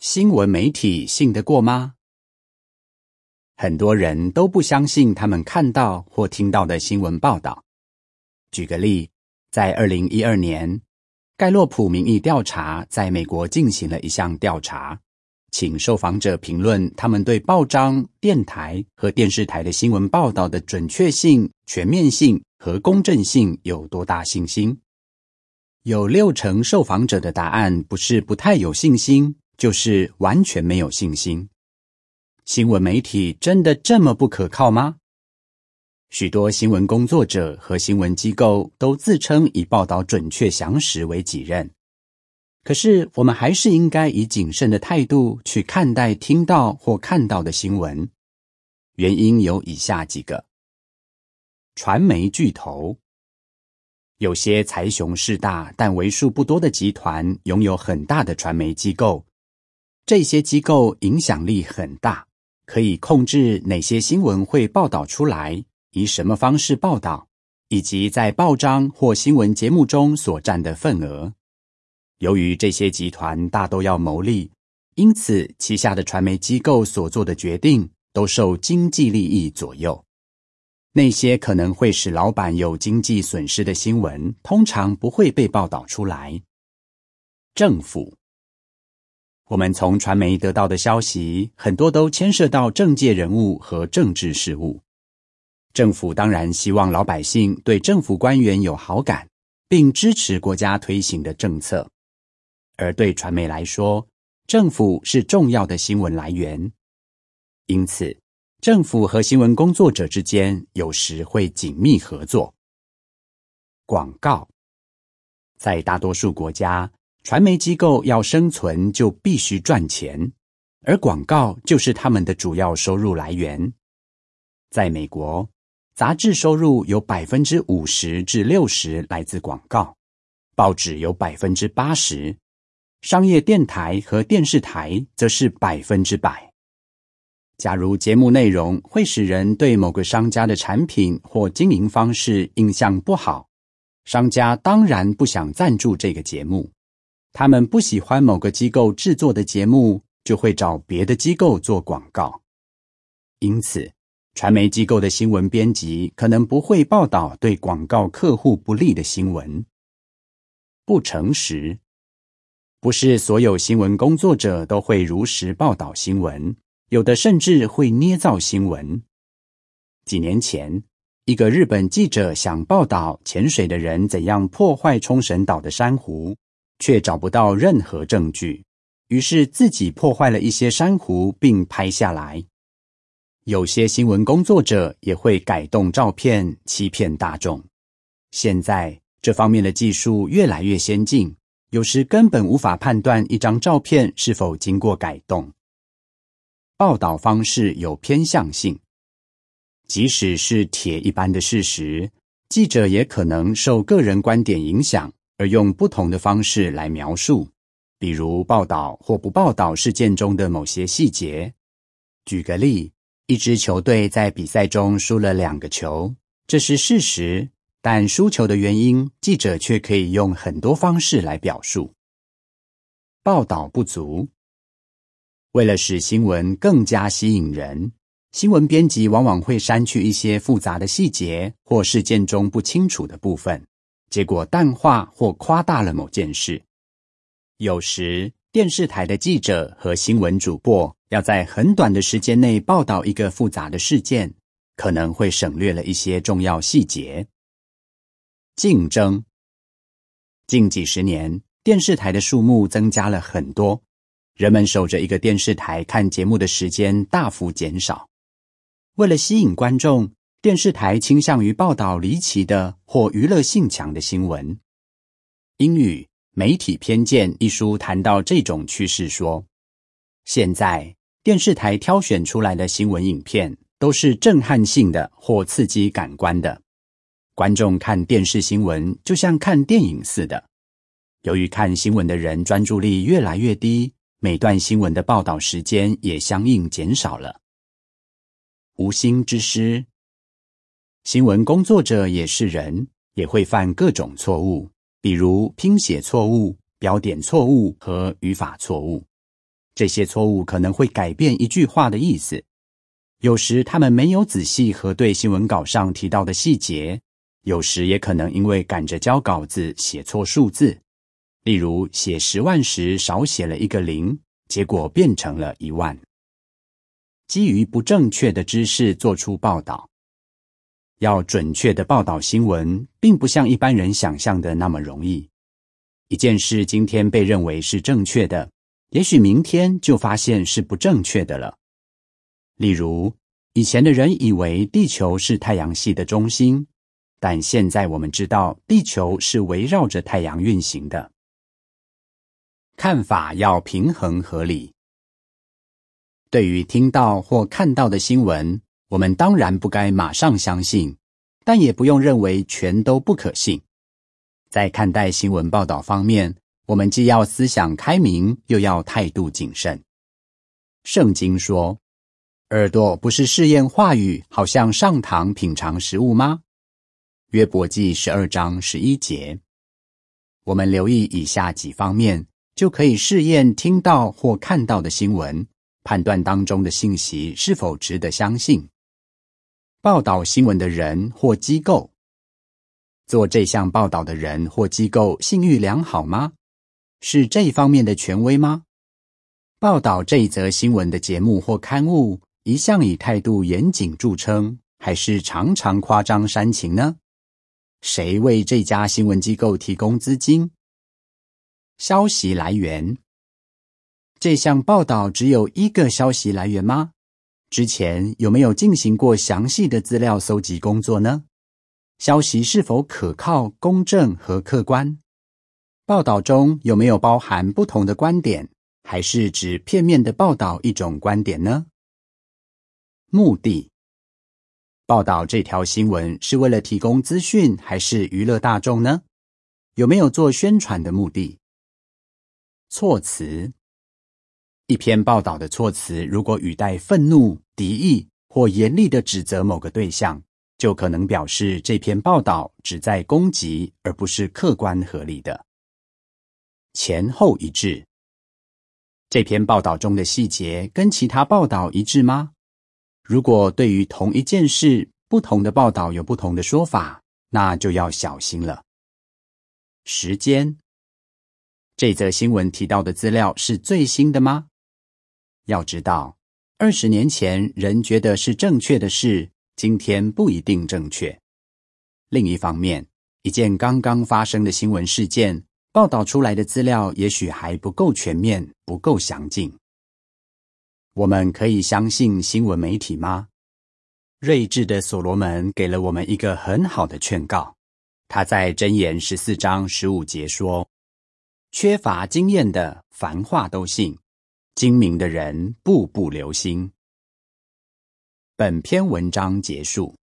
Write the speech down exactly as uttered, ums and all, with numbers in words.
新闻媒体信得过吗？很多人都不相信他们看到或听到的新闻报道。举个例，在二零一二年，盖洛普民意调查在美国进行了一项调查，请受访者评论他们对报章、电台和电视台的新闻报道的准确性、全面性和公正性有多大信心。有六成受访者的答案不是不太有信心，就是完全没有信心。新闻媒体真的这么不可靠吗？许多新闻工作者和新闻机构都自称以报道准确详实为己任。可是我们还是应该以谨慎的态度去看待听到或看到的新闻。原因有以下几个。传媒巨头。有些财雄势大但为数不多的集团拥有很大的传媒机构，这些机构影响力很大，可以控制哪些新闻会报道出来，以什么方式报道，以及在报章或新闻节目中所占的份额。由于这些集团大都要牟利，因此旗下的传媒机构所做的决定都受经济利益左右。那些可能会使老板有经济损失的新闻，通常不会被报道出来。政府。我们从传媒得到的消息，很多都牵涉到政界人物和政治事务。政府当然希望老百姓对政府官员有好感，并支持国家推行的政策。而对传媒来说，政府是重要的新闻来源。因此，政府和新闻工作者之间有时会紧密合作。广告。在大多数国家，传媒机构要生存就必须赚钱，而广告就是他们的主要收入来源。在美国，杂志收入有 百分之五十至六十 来自广告，报纸有 百分之八十， 商业电台和电视台则是 百分之百。假如节目内容会使人对某个商家的产品或经营方式印象不好，商家当然不想赞助这个节目。他们不喜欢某个机构制作的节目，就会找别的机构做广告。因此，传媒机构的新闻编辑可能不会报道对广告客户不利的新闻。不诚实。不是所有新闻工作者都会如实报道新闻，有的甚至会捏造新闻。几年前，一个日本记者想报道潜水的人怎样破坏冲绳岛的珊瑚，却找不到任何证据，于是自己破坏了一些珊瑚并拍下来。有些新闻工作者也会改动照片欺骗大众。现在这方面的技术越来越先进，有时根本无法判断一张照片是否经过改动。报道方式有偏向性。即使是铁一般的事实，记者也可能受个人观点影响，而用不同的方式来描述，比如报道或不报道事件中的某些细节。举个例，一支球队在比赛中输了两个球，这是事实，但输球的原因，记者却可以用很多方式来表述。报道不足。为了使新闻更加吸引人，新闻编辑往往会删去一些复杂的细节或事件中不清楚的部分，结果淡化或夸大了某件事。有时，电视台的记者和新闻主播要在很短的时间内报道一个复杂的事件，可能会省略了一些重要细节。竞争。近几十年，电视台的数目增加了很多，人们守着一个电视台看节目的时间大幅减少。为了吸引观众，电视台倾向于报道离奇的或娱乐性强的新闻。英语《媒体偏见》一书谈到这种趋势说，现在电视台挑选出来的新闻影片都是震撼性的或刺激感官的。观众看电视新闻就像看电影似的。由于看新闻的人专注力越来越低，每段新闻的报道时间也相应减少了。无心之失。新闻工作者也是人，也会犯各种错误，比如拼写错误、标点错误和语法错误。 这些错误可能会改变一句话的意思。有时他们没有仔细核对新闻稿上提到的细节，有时也可能因为赶着交稿子写错数字，例如写十万时少写了一个零，结果变成了一万。基于不正确的知识做出报道。要准确的报道新闻，并不像一般人想象的那么容易。一件事今天被认为是正确的，也许明天就发现是不正确的了。例如，以前的人以为地球是太阳系的中心，但现在我们知道地球是围绕着太阳运行的。看法要平衡合理。对于听到或看到的新闻，我们当然不该马上相信，但也不用认为全都不可信。在看待新闻报道方面，我们既要思想开明，又要态度谨慎。圣经说，耳朵不是试验话语，好像上膛品尝食物吗？约伯记十二章十一节。我们留意以下几方面，就可以试验听到或看到的新闻，判断当中的信息是否值得相信。报道新闻的人或机构，做这项报道的人或机构信誉良好吗？是这方面的权威吗？报道这一则新闻的节目或刊物，一向以态度严谨著称，还是常常夸张煽情呢？谁为这家新闻机构提供资金？消息来源，这项报道只有一个消息来源吗？之前有没有进行过详细的资料搜集工作呢？消息是否可靠、公正和客观？报道中有没有包含不同的观点，还是只片面的报道一种观点呢？目的，报道这条新闻是为了提供资讯，还是娱乐大众呢？有没有做宣传的目的？措辞，一篇报道的措辞如果语带愤怒、敌意或严厉地指责某个对象，就可能表示这篇报道旨在攻击，而不是客观合理的。前后一致，这篇报道中的细节跟其他报道一致吗？如果对于同一件事，不同的报道有不同的说法，那就要小心了。时间，这则新闻提到的资料是最新的吗？要知道，二十年前人觉得是正确的事，今天不一定正确。另一方面，一件刚刚发生的新闻事件，报道出来的资料也许还不够全面，不够详尽。我们可以相信新闻媒体吗？睿智的所罗门给了我们一个很好的劝告。他在箴言十四章十五节说，缺乏经验的凡话都信，精明的人步步留心。本篇文章结束。